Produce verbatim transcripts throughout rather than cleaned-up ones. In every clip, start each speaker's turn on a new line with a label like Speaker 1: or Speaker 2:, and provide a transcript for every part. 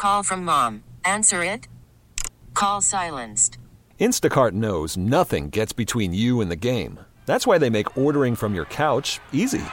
Speaker 1: Call from mom. Answer it. Call silenced.
Speaker 2: Instacart knows nothing gets between you and the game. That's why they make ordering from your couch easy.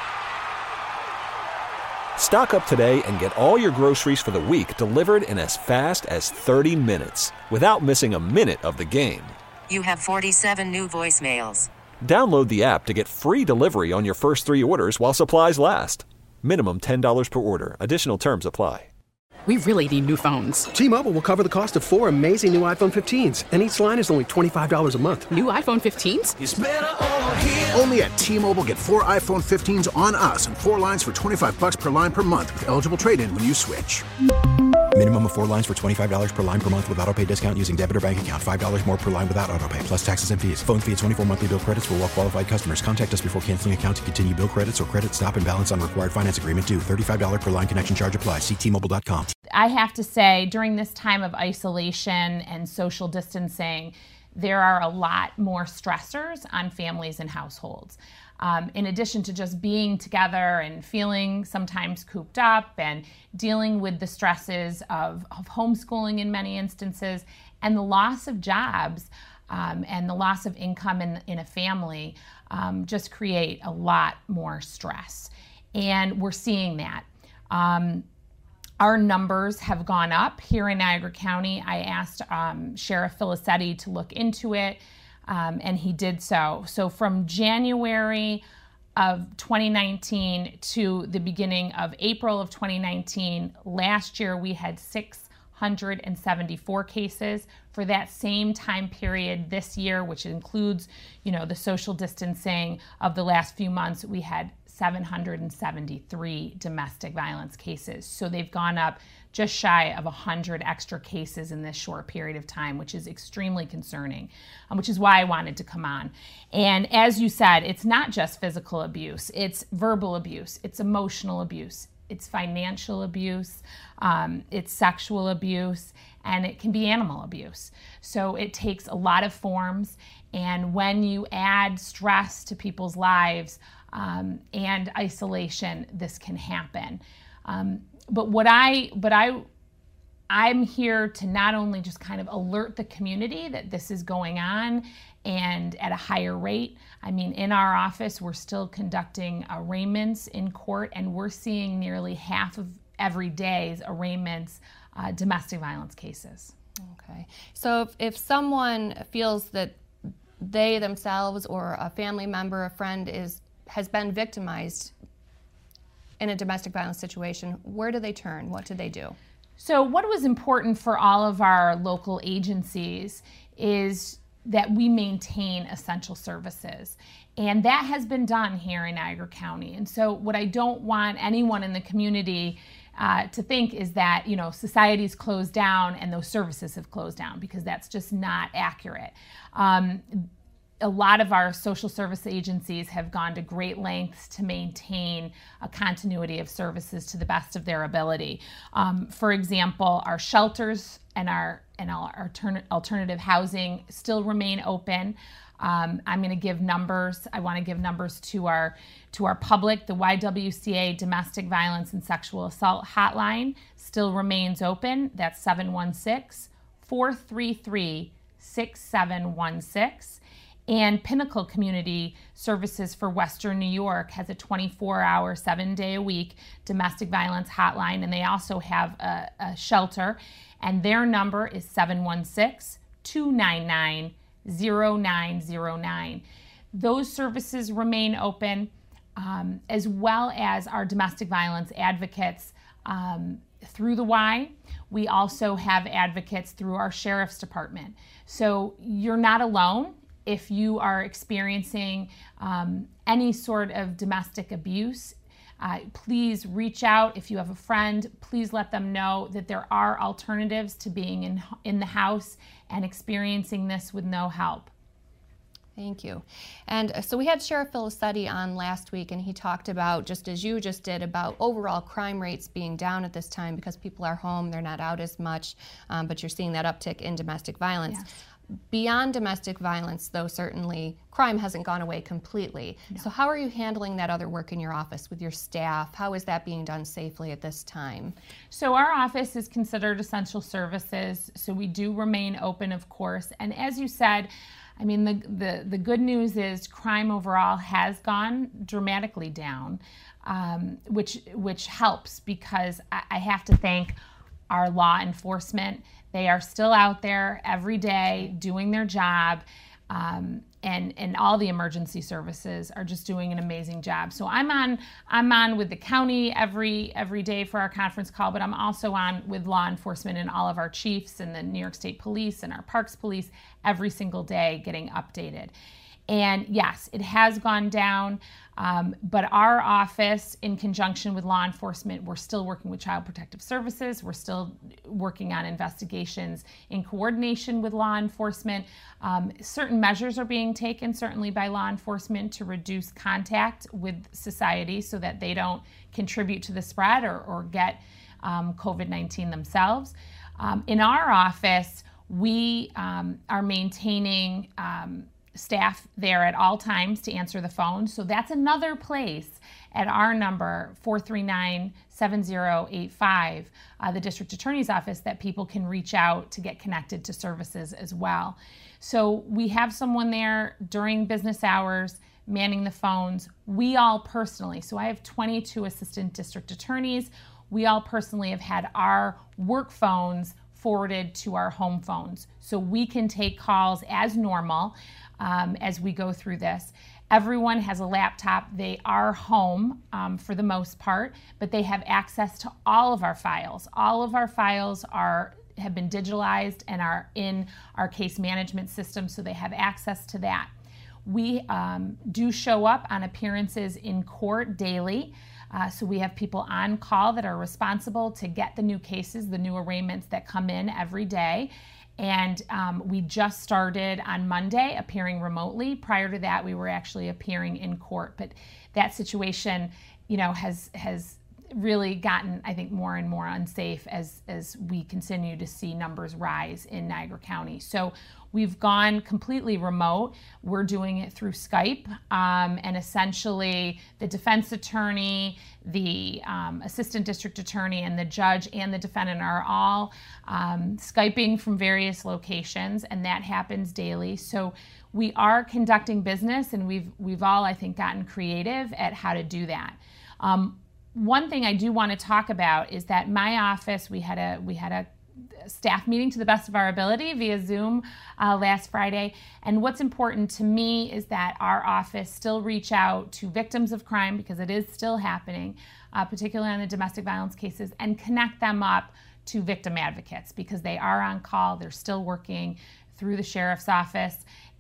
Speaker 2: Stock up today and get all your groceries for the week delivered in as fast as thirty minutes without missing a minute of the game.
Speaker 1: You have forty-seven new voicemails.
Speaker 2: Download the app to get free delivery on your first three orders while supplies last. Minimum ten dollars per order. Additional terms apply.
Speaker 3: We really need new phones.
Speaker 4: T-Mobile will cover the cost of four amazing new iPhone fifteens, and each line is only twenty-five dollars a month.
Speaker 3: New iPhone fifteens?
Speaker 5: It's better over here.
Speaker 6: Only at T-Mobile, get four iPhone fifteens on us and four lines for twenty-five bucks per line per month with eligible trade-in when you switch.
Speaker 7: Minimum of four lines for twenty-five dollars per line per month with autopay discount using debit or bank account. five dollars more per line without autopay, plus taxes and fees. Phone fee at twenty-four monthly bill credits for well-qualified customers. Contact us before canceling account to continue bill credits or credit stop and balance on required finance agreement due. thirty-five dollars per line connection charge applies. See T Mobile dot com.
Speaker 8: I have to say, during this time of isolation and social distancing, there are a lot more stressors on families and households. Um, in addition to just being together and feeling sometimes cooped up and dealing with the stresses of, of homeschooling in many instances and the loss of jobs um, and the loss of income in, in a family um, just create a lot more stress. And we're seeing that. Um, Our numbers have gone up here in Niagara County. I asked um, Sheriff Filicetti to look into it, um, and he did so. So from January of twenty nineteen to the beginning of April of twenty nineteen, last year we had six hundred seventy-four cases. For that same time period this year, which includes, you know, the social distancing of the last few months, we had seven hundred seventy-three domestic violence cases. So they've gone up just shy of one hundred extra cases in this short period of time, which is extremely concerning, um, which is why I wanted to come on. And as you said, it's not just physical abuse, it's verbal abuse, it's emotional abuse, it's financial abuse, um, it's sexual abuse, and it can be animal abuse. So it takes a lot of forms, and when you add stress to people's lives, Um, and isolation, this can happen. Um, but what I, but I, I'm here to not only just kind of alert the community that this is going on and at a higher rate. I mean, in our office, we're still conducting arraignments in court, and we're seeing nearly half of every day's arraignments, uh, domestic violence cases.
Speaker 9: Okay. So if, if someone feels that they themselves or a family member, a friend is has been victimized in a domestic violence situation, where do they turn? What do they do?
Speaker 8: So what was important for all of our local agencies is that we maintain essential services. And that has been done here in Niagara County. And so what I don't want anyone in the community uh, to think is that, you know, society's closed down and those services have closed down, because that's just not accurate. Um, A lot of our social service agencies have gone to great lengths to maintain a continuity of services to the best of their ability. Um, for example, our shelters and our and our altern- alternative housing still remain open. Um, I'm going to give numbers. I want to give numbers to our to our public. The Y W C A Domestic Violence and Sexual Assault Hotline still remains open. That's seven one six, four three three, six seven one six. And Pinnacle Community Services for Western New York has a twenty-four hour, seven day a week domestic violence hotline, and they also have a, a shelter, and their number is seven one six, two nine nine, zero nine zero nine. Those services remain open, um, as well as our domestic violence advocates um, through the Y. We also have advocates through our Sheriff's Department. So you're not alone. If you are experiencing um, any sort of domestic abuse, uh, please reach out. If you have a friend, please let them know that there are alternatives to being in, in the house and experiencing this with no help.
Speaker 9: Thank you. And so we had Sheriff Filicetti on last week, and he talked about, just as you just did, about overall crime rates being down at this time because people are home, they're not out as much, um, but you're seeing that uptick in domestic violence.
Speaker 8: Yes.
Speaker 9: Beyond domestic violence, though, certainly crime hasn't gone away completely. No. So how are you handling that other work in your office with your staff? How is that being done safely at this time?
Speaker 8: So our office is considered essential services, so we do remain open, of course. And as you said, I mean, the, the, the good news is crime overall has gone dramatically down, um, which, which helps, because I, I have to thank our law enforcement. They are still out there every day doing their job, um, and and all the emergency services are just doing an amazing job. So I'm on I'm on with the county every every day for our conference call, but I'm also on with law enforcement and all of our chiefs and the New York State Police and our Parks Police every single day, getting updated. And yes, it has gone down, um, but our office, in conjunction with law enforcement, we're still working with Child Protective Services. We're still working on investigations in coordination with law enforcement. Um, certain measures are being taken, certainly by law enforcement, to reduce contact with society so that they don't contribute to the spread or, or get um, COVID nineteen themselves. Um, in our office, we um, are maintaining um, staff there at all times to answer the phone. So that's another place at our number, four three nine, seven zero eight five, uh, the district attorney's office, that people can reach out to get connected to services as well. So we have someone there during business hours manning the phones. We all personally, so I have twenty-two assistant district attorneys. We all personally have had our work phones forwarded to our home phones, so we can take calls as normal. Um, as we go through this. Everyone has a laptop. They are home um, for the most part, but they have access to all of our files. All of our files are have been digitalized and are in our case management system, so they have access to that. We um, do show up on appearances in court daily. Uh, so we have people on call that are responsible to get the new cases, the new arraignments that come in every day. And um, we just started on Monday appearing remotely. Prior to that, we were actually appearing in court. But that situation, you know, has has really gotten, I think, more and more unsafe as as we continue to see numbers rise in Niagara County. So we've gone completely remote. We're doing it through Skype, um, and essentially the defense attorney, the um, assistant district attorney, and the judge and the defendant are all um, Skyping from various locations, and that happens daily. So we are conducting business, and we've we've all, I think, gotten creative at how to do that. Um, one thing I do want to talk about is that my office, we had a we had a staff meeting to the best of our ability via Zoom uh, last Friday. And what's important to me is that our office still reach out to victims of crime, because it is still happening, uh, particularly on the domestic violence cases, and connect them up to victim advocates, because they are on call. They're still working through the sheriff's office.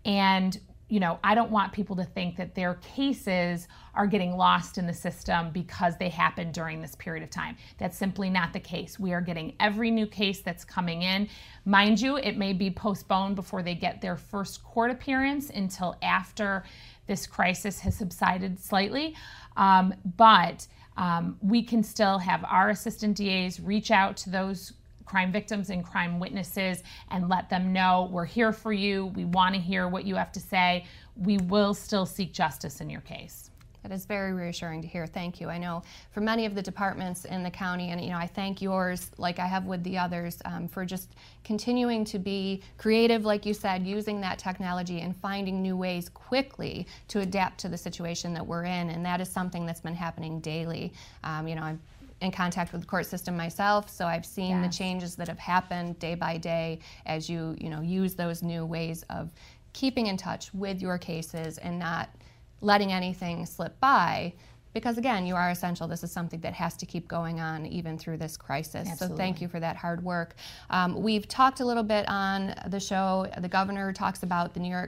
Speaker 8: And you know, I don't want people to think that their cases are getting lost in the system because they happened during this period of time. That's simply not the case. We are getting every new case that's coming in. Mind you, it may be postponed before they get their first court appearance until after this crisis has subsided slightly. Um, but um, we can still have our assistant D As reach out to those crime victims and crime witnesses and let them know we're here for you. We want to hear what you have to say. We will still seek justice in your case.
Speaker 9: That is very reassuring to hear. Thank you. I know for many of the departments in the county, and you know, I thank yours, like I have with the others, um, for just continuing to be creative, like you said, using that technology and finding new ways quickly to adapt to the situation that we're in. And that is something that's been happening daily. Um, you know, I'm in contact with the court system myself, so I've seen yes. the changes that have happened day by day as you, you know, use those new ways of keeping in touch with your cases and not letting anything slip by, because again, you are essential. This is something that has to keep going on even through this crisis.
Speaker 8: Absolutely.
Speaker 9: So thank you for that hard work. Um, we've talked a little bit on the show. The governor talks about the New York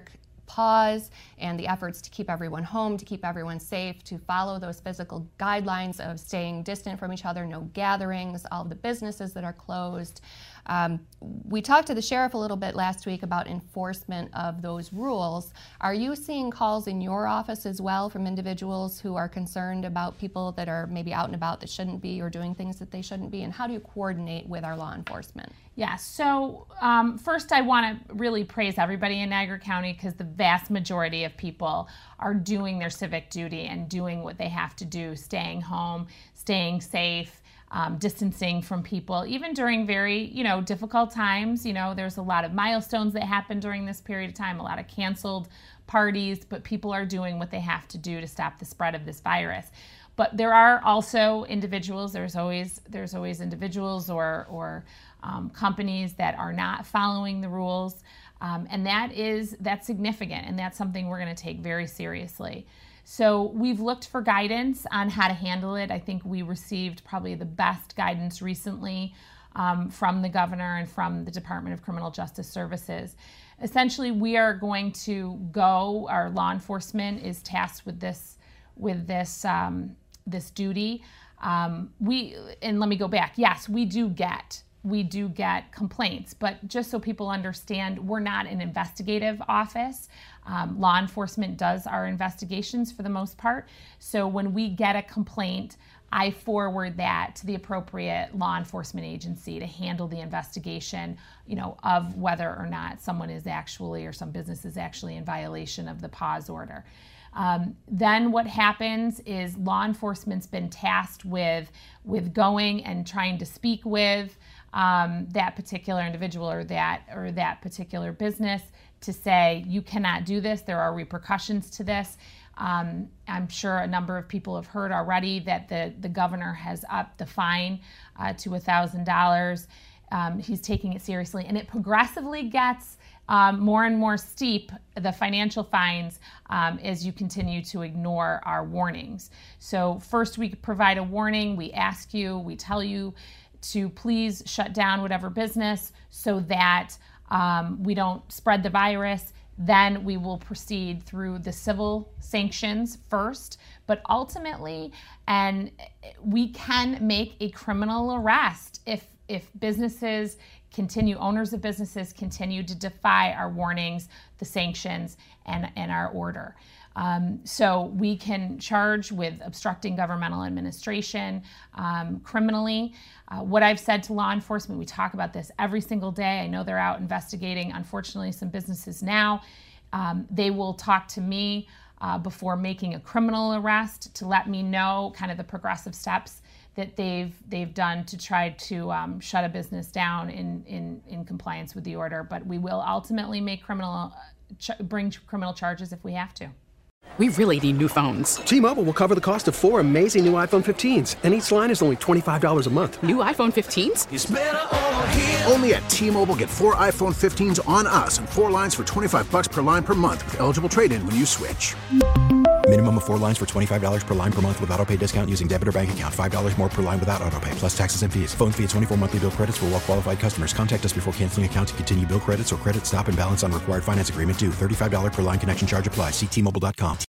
Speaker 9: pause and the efforts to keep everyone home, to keep everyone safe, to follow those physical guidelines of staying distant from each other, no gatherings, all of the businesses that are closed. Um, we talked to the sheriff a little bit last week about enforcement of those rules. Are you seeing calls in your office as well from individuals who are concerned about people that are maybe out and about that shouldn't be or doing things that they shouldn't be? And how do you coordinate with our law enforcement?
Speaker 8: Yeah, so um, first I want to really praise everybody in Niagara County because the vast majority of people are doing their civic duty and doing what they have to do, staying home, staying safe, Um, distancing from people, even during very, you know, difficult times. You know, there's a lot of milestones that happen during this period of time, a lot of canceled parties, but people are doing what they have to do to stop the spread of this virus. But there are also individuals, there's always there's always individuals or, or um, companies that are not following the rules. Um, and that is, that's significant, and that's something we're going to take very seriously. So we've looked for guidance on how to handle it. I think we received probably the best guidance recently um, from the governor and from the Department of Criminal Justice Services. Essentially, we are going to go, our law enforcement is tasked with this, with this, um, this duty. Um, we, and let me go back, yes, we do get we do get complaints, but just so people understand, we're not an investigative office. Um, law enforcement does our investigations for the most part. So when we get a complaint, I forward that to the appropriate law enforcement agency to handle the investigation, you know, of whether or not someone is actually, or some business is actually in violation of the pause order. Um, then what happens is law enforcement's been tasked with, with going and trying to speak with um, that particular individual or that, or that particular business to say, you cannot do this, there are repercussions to this. Um, I'm sure a number of people have heard already that the, the governor has upped the fine uh, to one thousand dollars. Um, he's taking it seriously, and it progressively gets um, more and more steep, the financial fines, um, as you continue to ignore our warnings. So first we provide a warning, we ask you, we tell you to please shut down whatever business so that um, we don't spread the virus. Then we will proceed through the civil sanctions first, but ultimately, and we can make a criminal arrest if if businesses continue, owners of businesses continue to defy our warnings, the sanctions, and, and our order. Um, so we can charge with obstructing governmental administration um, criminally. Uh, what I've said to law enforcement, we talk about this every single day. I know they're out investigating, unfortunately, some businesses now. Um, they will talk to me uh, before making a criminal arrest to let me know kind of the progressive steps that they've they've done to try to um, shut a business down in, in, in compliance with the order. But we will ultimately make criminal, ch- bring criminal charges if we have to.
Speaker 3: We really need new phones.
Speaker 4: T-Mobile will cover the cost of four amazing new iPhone fifteens, and each line is only twenty-five dollars a month.
Speaker 3: New iPhone fifteens?
Speaker 6: It's better over here. Only at T-Mobile, get four iPhone fifteens on us and four lines for twenty-five bucks per line per month with eligible trade-in when you switch.
Speaker 7: Minimum of four lines for twenty-five dollars per line per month with autopay discount using debit or bank account. five dollars more per line without autopay, plus taxes and fees. Phone fee at twenty-four monthly bill credits for well-qualified customers. Contact us before canceling account to continue bill credits or credit stop and balance on required finance agreement due. thirty-five dollars per line connection charge applies. See T Mobile dot com.